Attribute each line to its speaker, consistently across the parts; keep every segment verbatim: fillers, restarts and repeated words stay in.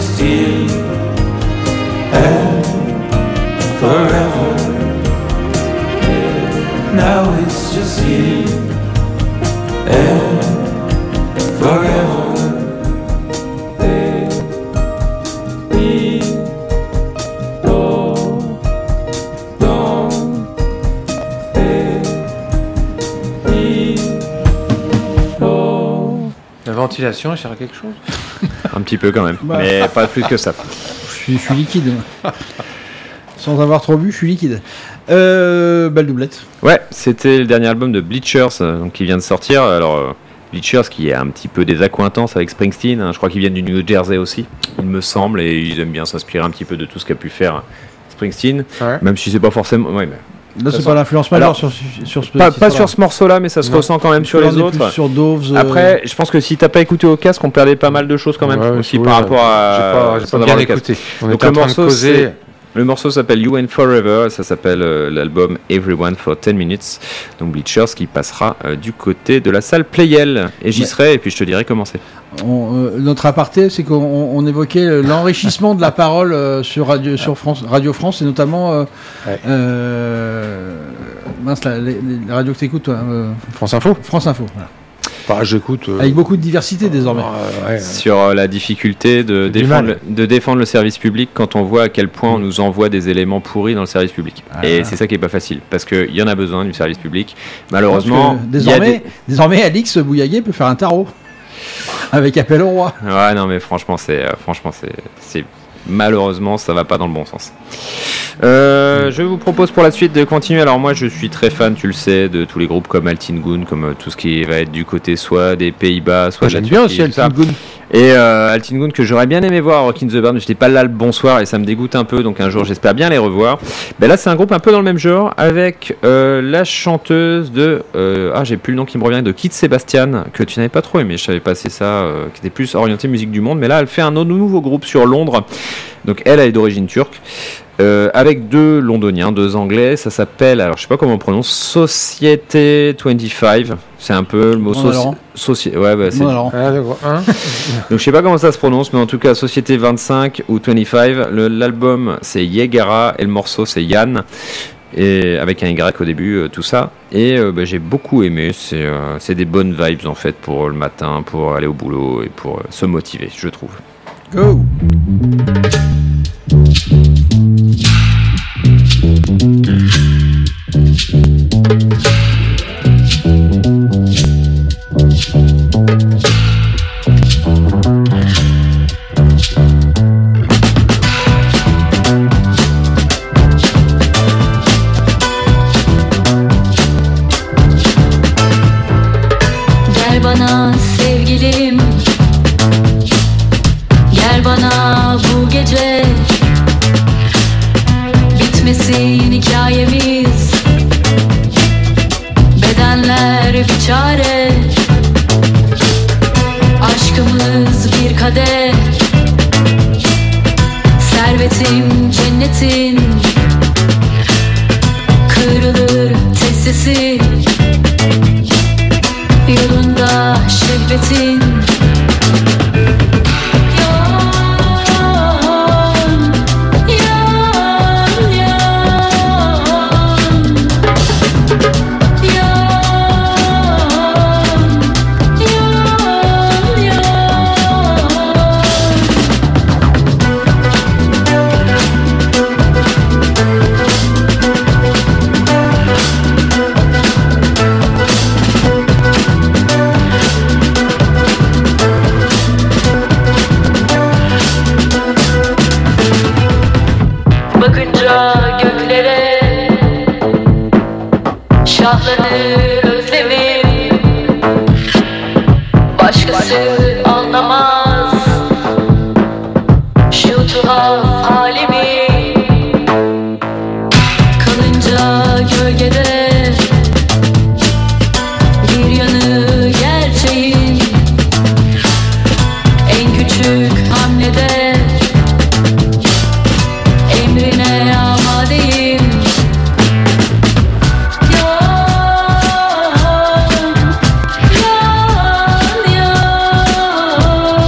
Speaker 1: just you and forever. Now it's just you and forever.
Speaker 2: La ventilation, il sert à quelque chose?
Speaker 3: Un petit peu quand même, bah. mais pas plus que ça.
Speaker 4: Je suis, je suis liquide. Sans avoir trop bu, je suis liquide. Euh, belle doublette.
Speaker 3: Ouais, c'était le dernier album de Bleachers, donc qui vient de sortir. Alors, euh, Bleachers qui est un petit peu des accointances avec Springsteen. Hein, je crois qu'ils viennent du New Jersey aussi, il me semble, et ils aiment bien s'inspirer un petit peu de tout ce qu'a pu faire Springsteen, ouais. Même si c'est pas forcément. Ouais, mais...
Speaker 4: Là, c'est pas l'influence majeure sur, sur ce
Speaker 3: Pas, pas sur ce morceau-là, mais ça se non. ressent quand même sur les autres.
Speaker 4: Sur Doves, euh...
Speaker 3: Après, je pense que si t'as pas écouté au casque, on perdait pas mal de choses quand même, ouais, aussi oui, par ouais. rapport à.
Speaker 2: J'ai pas, j'ai pas bien écouté.
Speaker 3: On Donc le morceau, c'est. Le morceau s'appelle You and Forever, ça s'appelle euh, l'album Everyone for ten minutes, donc Bleachers qui passera euh, du côté de la salle Playel, et j'y ouais. serai et puis je te dirai comment c'est.
Speaker 4: On, euh, notre aparté, c'est qu'on on évoquait l'enrichissement de la parole euh, sur, Radio, sur France, Radio France et notamment euh, ouais. euh, mince, la, les, les radios que tu écoutes, toi, euh,
Speaker 2: France Info.
Speaker 4: France Info, voilà.
Speaker 2: Bah, j'écoute. Euh...
Speaker 4: Avec beaucoup de diversité désormais.
Speaker 3: Euh, ouais, sur euh, la difficulté de défendre, le, de défendre le service public quand on voit à quel point on nous envoie des éléments pourris dans le service public. Ah, et c'est ça qui est pas facile, parce qu'il y en a besoin du service public. Malheureusement,
Speaker 4: désormais,
Speaker 3: des...
Speaker 4: désormais, Alix Bouillaguet peut faire un tarot avec appel au roi.
Speaker 3: Ouais, non, mais franchement, c'est, euh, franchement, c'est, c'est malheureusement, ça va pas dans le bon sens. Euh, je vous propose pour la suite de continuer. Alors moi, je suis très fan, tu le sais, de tous les groupes comme Altingun, comme euh, tout ce qui va être du côté soit des Pays-Bas, soit.
Speaker 4: J'aime bien aussi Altingun.
Speaker 3: Et euh, Altingun que j'aurais bien aimé voir à Rock in the Barn, j'étais pas là le bonsoir et ça me dégoûte un peu, donc un jour j'espère bien les revoir. Ben là, c'est un groupe un peu dans le même genre avec euh, la chanteuse de euh, ah j'ai plus le nom qui me revient de Kit Sebastian que tu n'avais pas trop aimé. Je savais passer ça, euh, qui était plus orienté musique du monde, mais là elle fait un autre nouveau groupe sur Londres. Donc elle, elle est d'origine turque. Euh, avec deux londoniens, deux anglais, ça s'appelle, alors je sais pas comment on prononce, Société vingt-cinq, c'est un peu le mot soci... Soci... Ouais, bah, c'est...
Speaker 2: Ah, hein
Speaker 3: donc je sais pas comment ça se prononce, mais en tout cas Société vingt-cinq ou vingt-cinq, le, l'album c'est Yegara et le morceau c'est Yann, et avec un Y au début, euh, tout ça, et euh, bah, j'ai beaucoup aimé, c'est, euh, c'est des bonnes vibes en fait pour le matin, pour aller au boulot et pour euh, se motiver, je trouve.
Speaker 4: Go!
Speaker 5: Gel bana sevgilim, gel bana bu gece, bitmesin hikayemiz, bedenler bir çare, aşkımız bir kadeh, servetim cennetin, kırılır tes sesi, yolunda şehvetin.
Speaker 6: Şahlanır özlemim, başkası anlamaz şu tuhaf halimi. Kalınca gölgede bir yanı gerçeğin, en küçük hamlede emrine amadeyim. Yan, yan, yan.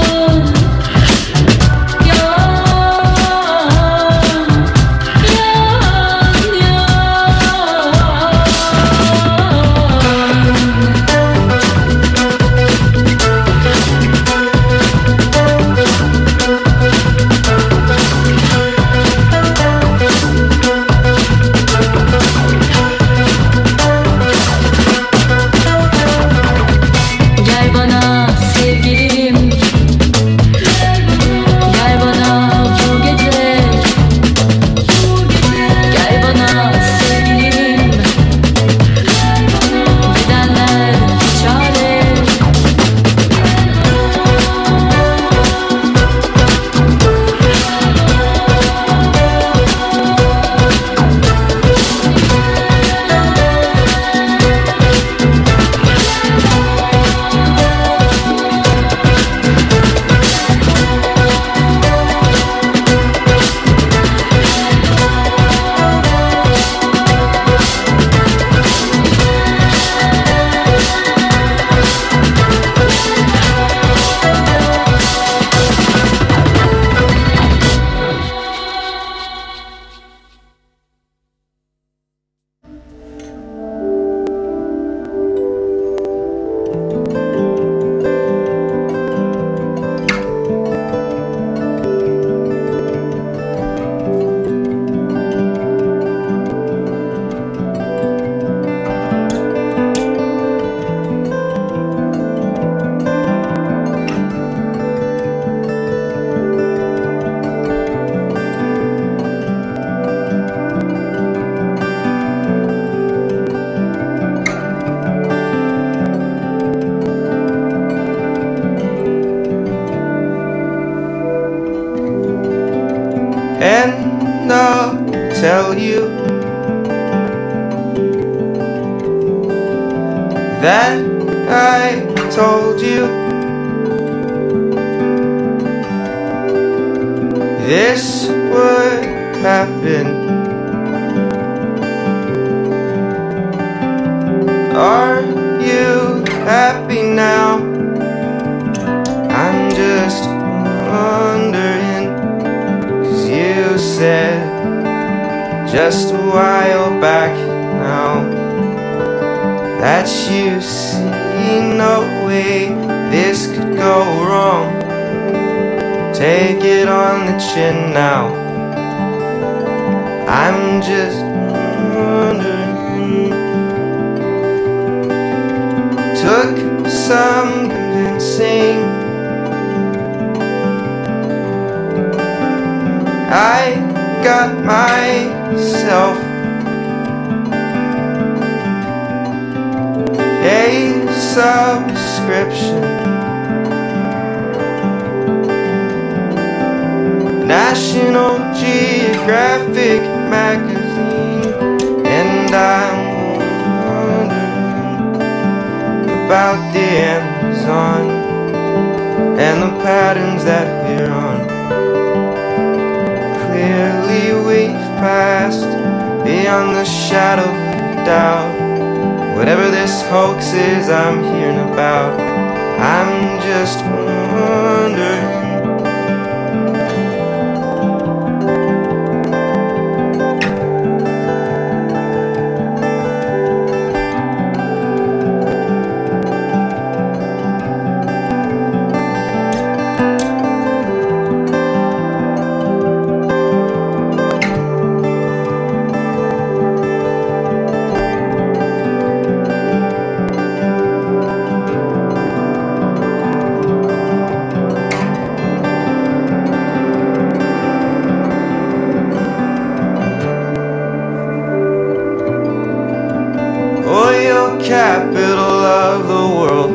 Speaker 7: and I'll tell you that I told you this would happen. Are you happy now? I'm just wondering, 'cause you said just a while back now that you see no way this could go wrong. Take it on the chin now. I'm just wondering. Took some convincing. I got myself a subscription. National Geographic magazine, and I'm about the Amazon and the patterns that we're on. Clearly we've passed beyond the shadow of doubt. Whatever this hoax is I'm hearing about, I'm just wondering. Capital of the world,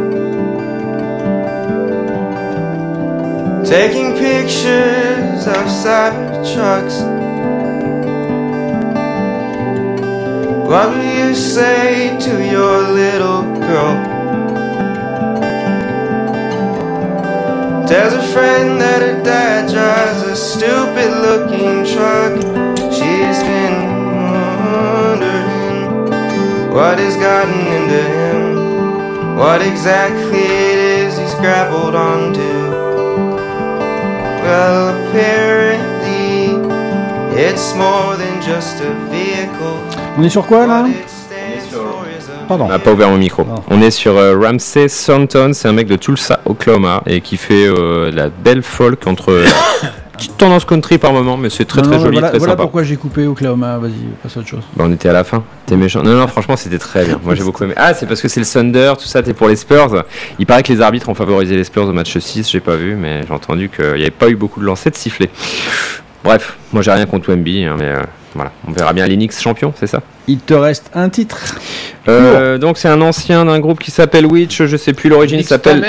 Speaker 7: taking pictures of Cybertrucks. What will you say to your little girl? Tells a friend that her dad drives a stupid looking truck. She's been wondering what has gotten into him, what exactly it is he's grappled onto. Well, apparently it's more than just a vehicle.
Speaker 4: On est sur quoi là?
Speaker 3: Pardon. On n'a pas ouvert mon micro. Non. On est sur euh, Ramsey Thornton, c'est un mec de Tulsa, Oklahoma, et qui fait euh, la belle folk entre petite tendance country par moment, mais c'est très non, très non, joli,
Speaker 4: voilà,
Speaker 3: très
Speaker 4: voilà
Speaker 3: sympa.
Speaker 4: Voilà pourquoi j'ai coupé Oklahoma. Vas-y, passe à autre chose.
Speaker 3: Bah, on était à la fin. T'es méchant. Non, non, franchement, c'était très bien. Moi, j'ai beaucoup aimé. Ah, c'est parce que c'est le Thunder, tout ça. T'es pour les Spurs. Il paraît que les arbitres ont favorisé les Spurs au match six. J'ai pas vu, mais j'ai entendu qu'il n'y avait pas eu beaucoup de lancers de sifflets. Bref, moi, j'ai rien contre Wemby, hein, mais euh, voilà, on verra bien les Knicks champions, c'est ça.
Speaker 4: Il te reste un titre.
Speaker 3: Euh, donc, c'est un ancien d'un groupe qui s'appelle Witch. Je sais plus l'origine. Il s'appelle.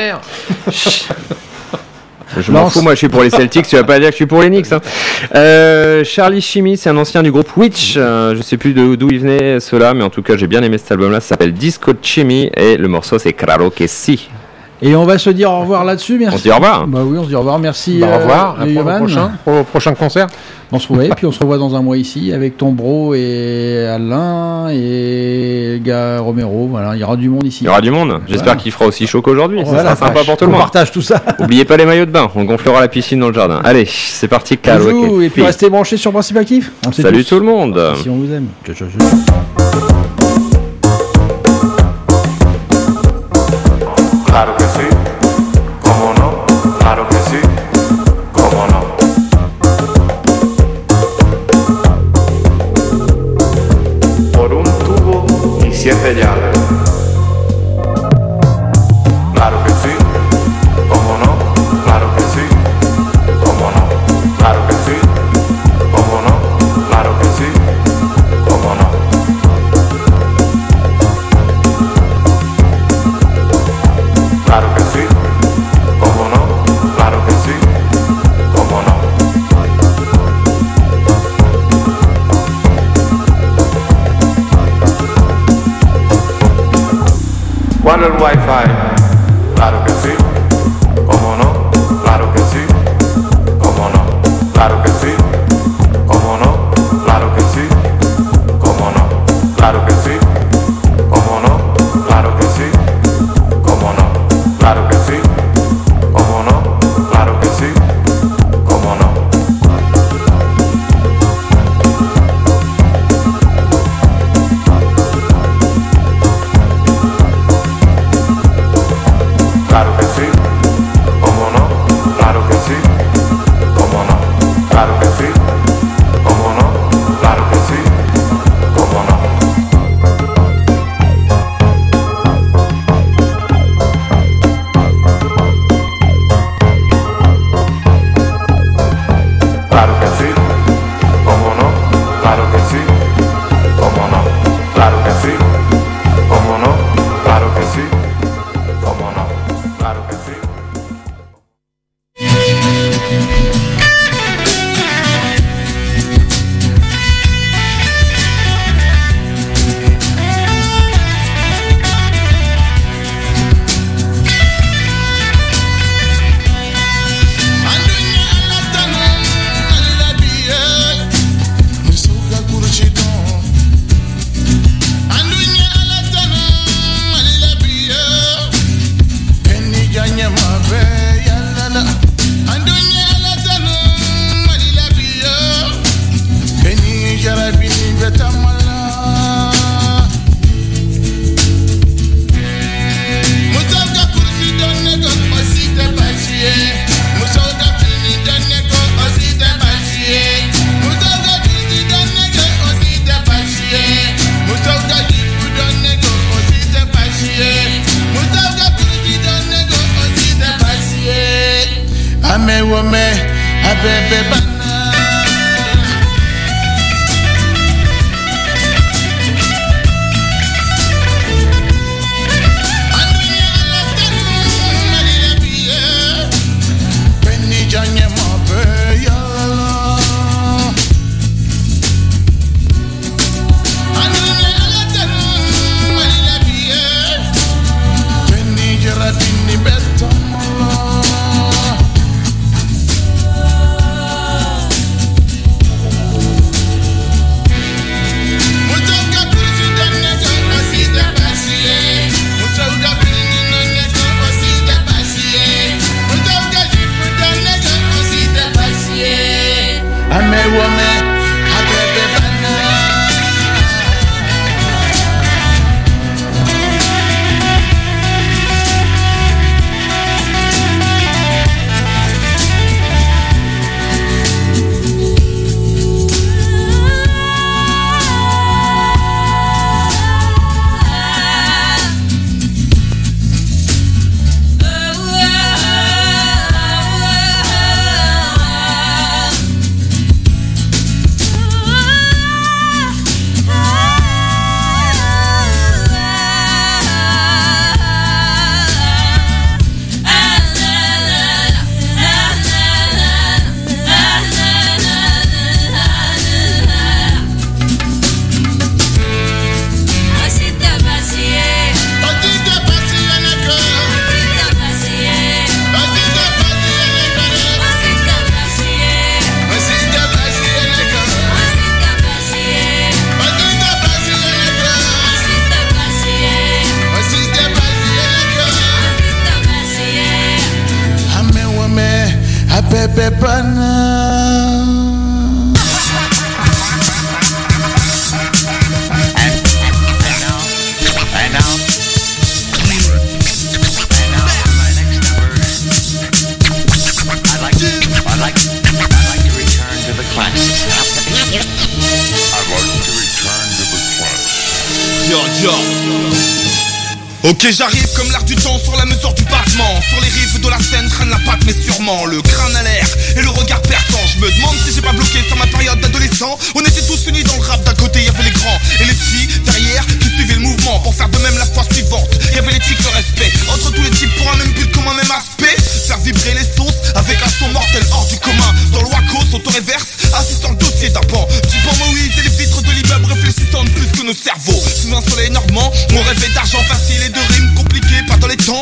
Speaker 3: Je m'en fous, moi je suis pour les Celtics, tu vas pas dire que je suis pour les Knicks. Hein. Euh, Charlie Shimmy, c'est un ancien du groupe Witch, euh, je sais plus de, d'où il venait cela, mais en tout cas j'ai bien aimé cet album-là, ça s'appelle Disco Chimmy et le morceau c'est Claro que si.
Speaker 4: Et on va se dire au revoir là-dessus, merci.
Speaker 3: On se dit au revoir.
Speaker 4: Bah oui, on se dit au revoir, merci.
Speaker 2: Bah, au revoir,
Speaker 4: euh,
Speaker 2: au prochain, au prochain concert.
Speaker 4: On se revoit, puis on se revoit dans un mois ici avec ton bro et Alain et gars Romero. Voilà, il y aura du monde ici.
Speaker 3: Il y aura du monde. J'espère voilà. qu'il fera aussi chaud qu'aujourd'hui.
Speaker 4: Voilà,
Speaker 3: ça sera sympa pour tout le monde.
Speaker 4: On partage tout ça.
Speaker 3: Oubliez pas les maillots de bain. On gonflera la piscine dans le jardin. Allez, c'est parti.
Speaker 4: Bonjour, et puis restez branchés sur Principe Actif.
Speaker 3: Salut tous. tout le monde.
Speaker 4: Si on vous aime. Ciao, ciao, ciao.
Speaker 1: Claro que sí, cómo no, claro que sí, cómo no. Por un tubo y siete llaves. Claro que sí, cómo no, claro que sí, cómo no, claro que sí, cómo no, claro que sí, cómo no. el wifi. Claro que sí, cómo no, claro que sí, cómo no, claro que sí, cómo no, claro que sí, cómo no, claro que sí, cómo no, claro que sí, cómo no, claro que sí, cómo no, claro que sí, cómo no. Claro que sí, cómo no, claro que sí, cómo no, claro que sí, cómo no, claro que sí, cómo no. Claro que sí, cómo no, claro que sí, cómo no, claro que sí, cómo no, claro que sí, cómo no. Claro que sí.
Speaker 8: Ok, j'arrive comme l'air du temps sur la mesure du battement. Sur les rives de la Seine traîne la patte, mais sûrement le crâne à l'air et le regard perçant. Je me demande si j'ai pas bloqué sur ma période d'adolescent. On était tous unis dans le rap, d'un côté y avait les grands et les petits derrière qui suivaient le mouvement pour faire de même la fois suivante. Y avait l'éthique, le respect entre tous les types pour un même but comme un même aspect. Faire vibrer les sauces avec un son mortel hors du commun. Dans le Waco, s'auto-réverse, assis sur le dossier d'un pan. Tu prends Moïse et les vitres de l'immeuble réfléchissant de plus que nos cerveaux. Sous un soleil normand, on rêvait d'argent facile et de rimes compliquées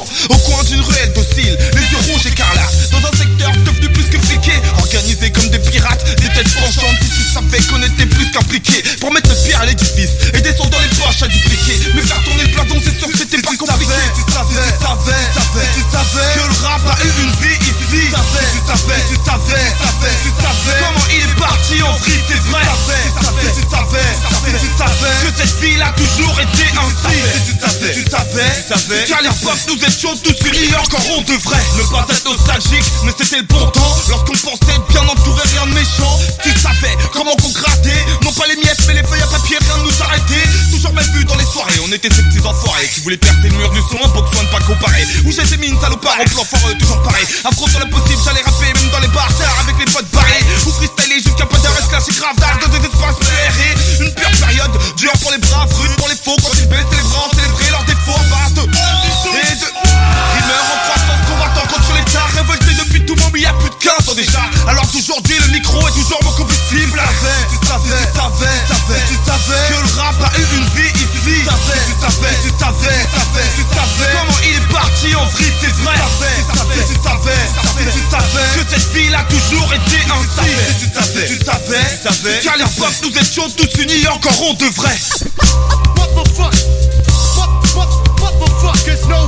Speaker 8: méchant. Au coin d'une ruelle docile, les yeux rouges écarlates. Dans un secteur devenu plus que fliqué, organisé comme des pirates, des têtes penchantes. Si tu savais qu'on était plus qu'impliqués pour mettre le pierre à l'édifice et descendre dans les poches à dupliquer. Mais faire tourner le blason, c'est sûr que c'était pas compliqué. Tu savais, tu savais, tu savais, tu savais que le rap a eu une vie ici. Tu savais, tu savais, tu savais, tu savais, tu savais comment il est parti en vrille, c'est vrai. Tu savais, tu savais, tu savais, tu savais que cette ville a toujours été ainsi. Tu savais, tu savais, tu savais qu'à l'époque nous étions tous unis, encore on devrait ne pas être nostalgique, mais c'était le bon temps lorsqu'on pensait être bien entouré, rien de méchant. Tu savais comment qu'on grattait, non pas les miettes mais les feuilles à papier, rien de nous arrêter. Toujours mal vu dans les soirées, on était ces petits enfoirés qui voulaient percer le mur du son, pour que soin de pas comparer. Où j'étais mis une salopard au plan foireux, toujours pareil. Affrontant l'impossible, j'allais rapper même dans les bars tard avec les potes barrés. Ou freestyler jusqu'à pas d'arrêt, clasher grave d'âge de deux espaces errés. Une pure période, dure pour les braves, rude pour les faux. Quand ils baissent les bras, célébrer leurs défauts en base de et de rimeurs en croissance, combattant contre l'État, révolté depuis tout le monde, mais y a plus de quinze ans déjà. Alors qu'aujourd'hui le micro est toujours mon combustible. Tu savais, tu savais, tu savais, tu savais que le rap a eu une vie ici. Tu savais, tu savais, tu savais, tu savais, tu savais comment il est parti en vrille, c'est vrai. Tu savais, tu savais, tu savais, tu savais que cette ville a toujours été ainsi. Tu savais, tu savais, tu savais qu'à l'époque nous étions tous unis, encore on devrait. What the fuck? What, what, what the fuck is no?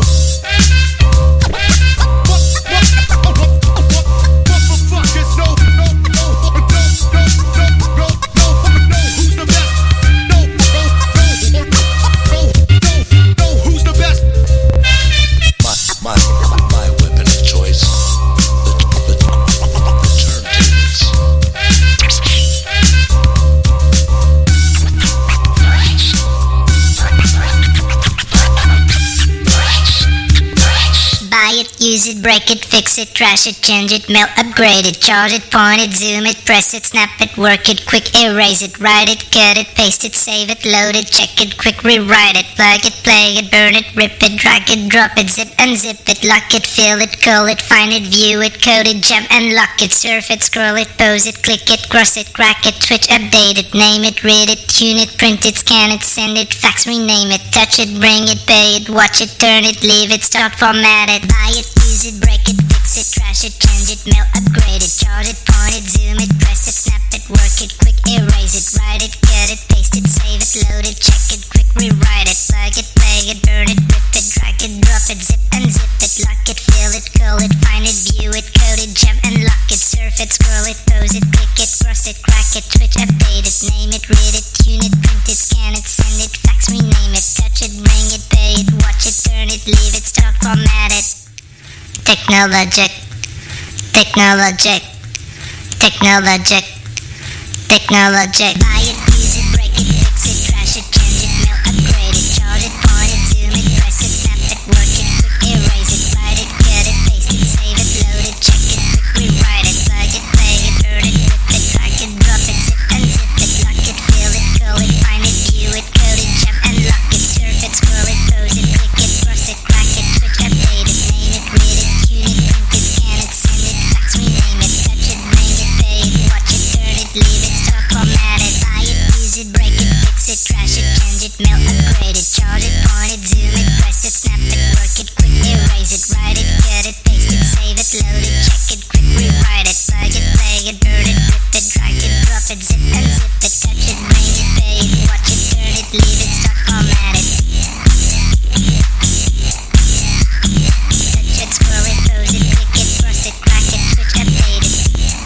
Speaker 9: Use it, break it, fix it, trash it, change it, mail, upgrade it, charge it, point it, zoom it, press it, snap it, work it, quick erase it, write it, cut it, paste it, save it, load it, check it, quick rewrite it, plug it, play it, burn it, rip it, drag it, drop it, zip, unzip it, lock it, fill it, call it, find it, view it, code it, jump and lock it, surf it, scroll it, pose it, click it, cross it, crack it, switch, update it, name it, read it, tune it, print it, scan it, send it, fax, rename it, touch it, bring it, pay it, watch it, turn it, leave it, start, format it, buy it, use it, break it, fix it, trash it, change it, mail, upgrade it, charge it, point it, zoom it, press it, snap it, work it, quick erase it, write it, cut it, paste it, save it, load it, check it, quick rewrite it, plug it, play it, burn it, rip it, drag it, drop it, zip unzip it, lock it, fill it, call it, find it, view it, code it, jump and lock it, surf it, scroll it, pose it, click it, cross it, crack it, switch, update it, name it, read it, tune it, print it, scan it, send it, fax, rename it, touch it, bring it, pay it, watch it, turn it, leave it, start, format it. Technologic, technologic, technologic, technologic. Buy it, use it, break it, fix it, trash it, change it, mail, upgrade it, charge it, point it, zoom it, press it, snap it, work it, quick erase it, write it, cut it, paste it, save it, load it, check it, quick rewrite it, plug it, play it, burn it, rip it, drag it, drop it, zip unzip it, lock it, fill it, call it, find it, view it, code it, jump and lock it, surf it, scroll it, pose it, click it, cross it, crack it, switch, update it, name it, read it, tune it, print it, scan it, send it, fax, rename it, touch it, bring it, pay it, watch it, turn it, leave it, start, format it, buy it, use it, break it, fix it, trash it, change it, mail, upgrade it, charge it, point it, zoom it, press it, snap it, work it, quick erase it, write it, cut it, paste it, save it, load it, check it, quick rewrite it, plug it, play it, burn it, rip it, drag it, drop it, zip unzip it, touch it, bring it, pay it, watch it, turn it, leave it, start, format it. Touch it, scroll it, pose it, click it, cross it, crack it, switch, update it.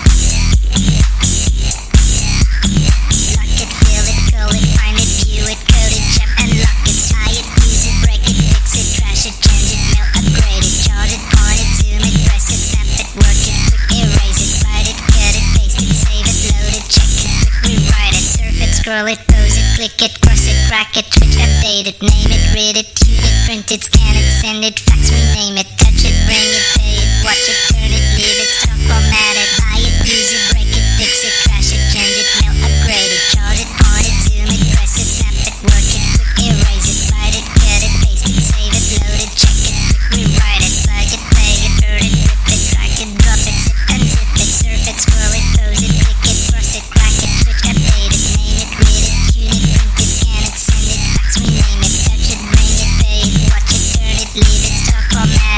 Speaker 9: Lock it, fill it, call it, find it, view it, code it, jump and lock it, tie it, use it, break it, fix it, trash it, change it, mail, upgrade it, charge it, point it, zoom it, press it, snap it, work it, quick erase it, write it, cut it, paste it, save it, load it, check it, quick rewrite it, surf it, scroll it, pose it, click it, cross it, crack it, switch, update it, name it, read it, tune it, print it, scan it, send it, fax, rename it, touch it, bring it, pay it, watch it, turn it, leave it, stop, format it, buy it, use it, break it, fix it, trash it, change it, mail, upgrade it, charge it, point it, zoom it, press it, snap it, work it, quick erase it, write it, cut it, paste it, save it, load it, check it, quick rewrite it, plug it, play it, burn it, rip it, drag it, drop it, zip unzip it, surf it, scroll it, pose it, click it, cross it, crack it, switch, update it, name it, read it, tune it, print it, scan it, send it, fax, rename it, touch it, bring it, pay it, watch it, turn it, leave it, start, format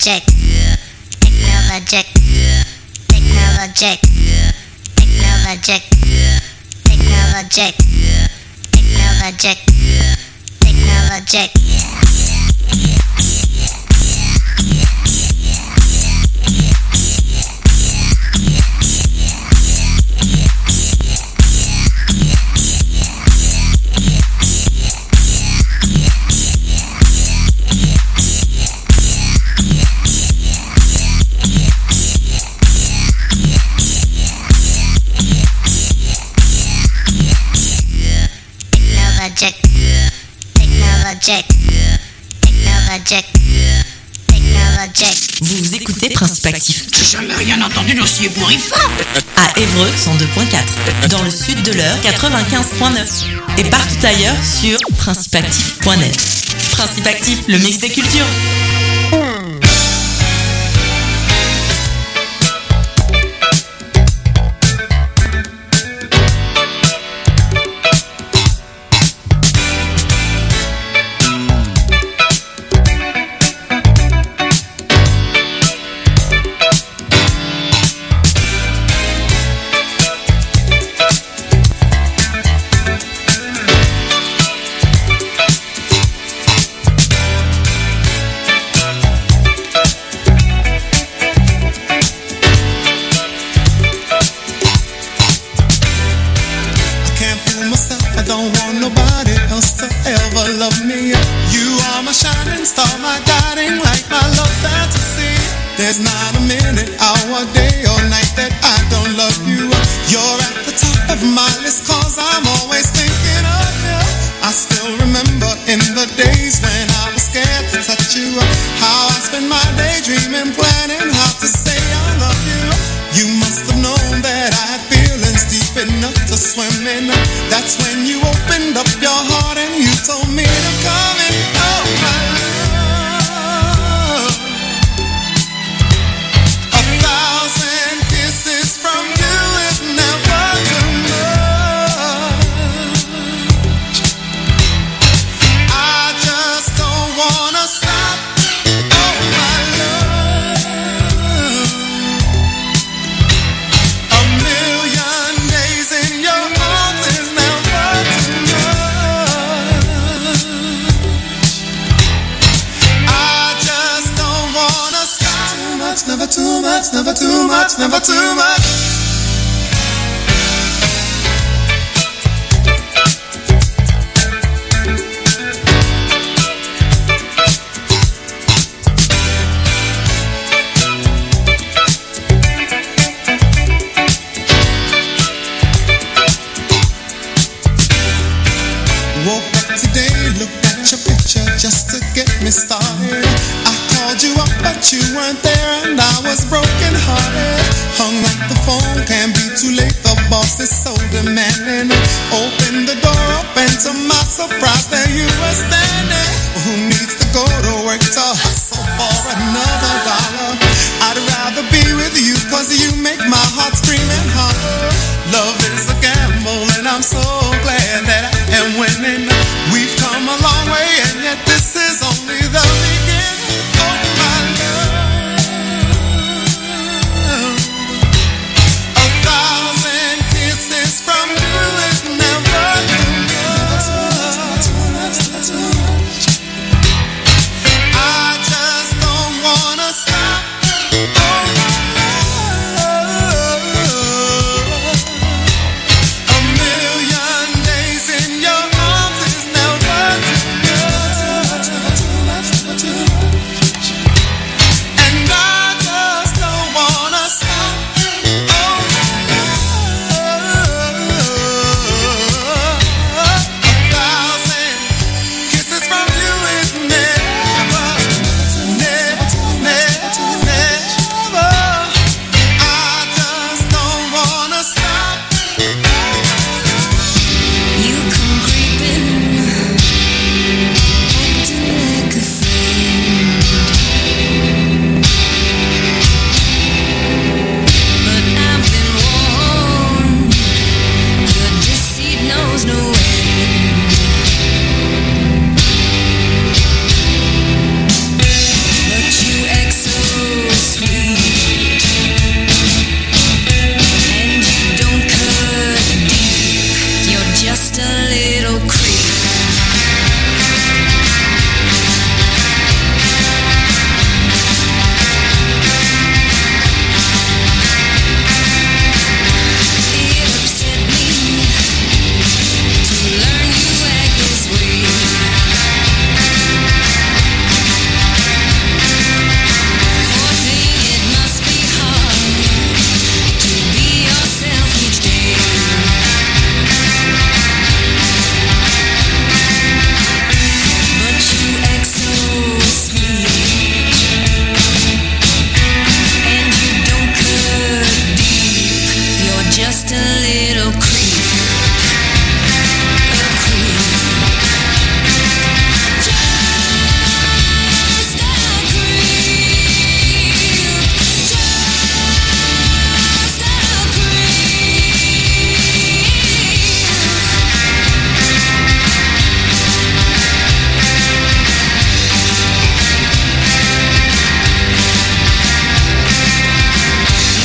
Speaker 9: Technologic. Technologic. Technologic. Technologic. Technologic. Technologic. Technologic. Technologic. Technologic. Technologic.
Speaker 10: Vous écoutez Principe Actif.
Speaker 11: J'ai jamais rien entendu d'aussi ébouriffant.
Speaker 10: À Évreux, cent deux point quatre. Dans le sud de l'Eure, quatre-vingt-quinze point neuf. Et partout ailleurs sur principe actif point net. Principe Actif, le mix des cultures.
Speaker 12: There's not a minute, hour, day or night that I don't love you. You're at the top of my list cause I'm always thinking of you. I still remember in the days when I was scared to touch you, how I spent my day dreaming, planning how to say I love you. You must have known that I had feelings deep enough to swim in. That's when you opened up your heart and you told me to come in. Oh my love. Never too much, never too much, never too much. Woke up today, looked at your picture just to get me started. I called you up, but you weren't there, and I was broken hearted. Hung up the phone, can't be too late. The boss is so demanding. Opened the door up, and to my surprise, there you were standing. Who needs to go to work to hustle for another dollar? I'd rather be with you, cause you make my heart scream and holler. Love is a gamble, and I'm so glad that I am winning. We've come a long way, and yet this is only the beginning. Oh my love, a thousand kisses from you is never too much. I just don't want
Speaker 13: just a little creep. It upset me to learn you act this way. Poor thing, it must be hard to be yourself each day. But you act so sweet, and you don't cut deep. You're just a little creep.